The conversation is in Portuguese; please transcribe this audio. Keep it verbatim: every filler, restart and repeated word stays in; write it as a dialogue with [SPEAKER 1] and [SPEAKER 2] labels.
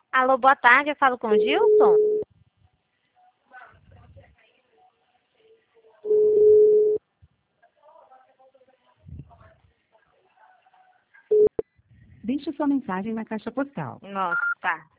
[SPEAKER 1] Alô, boa tarde, eu falo com o Gilson.
[SPEAKER 2] Deixe sua mensagem na caixa postal.
[SPEAKER 1] Nossa, tá.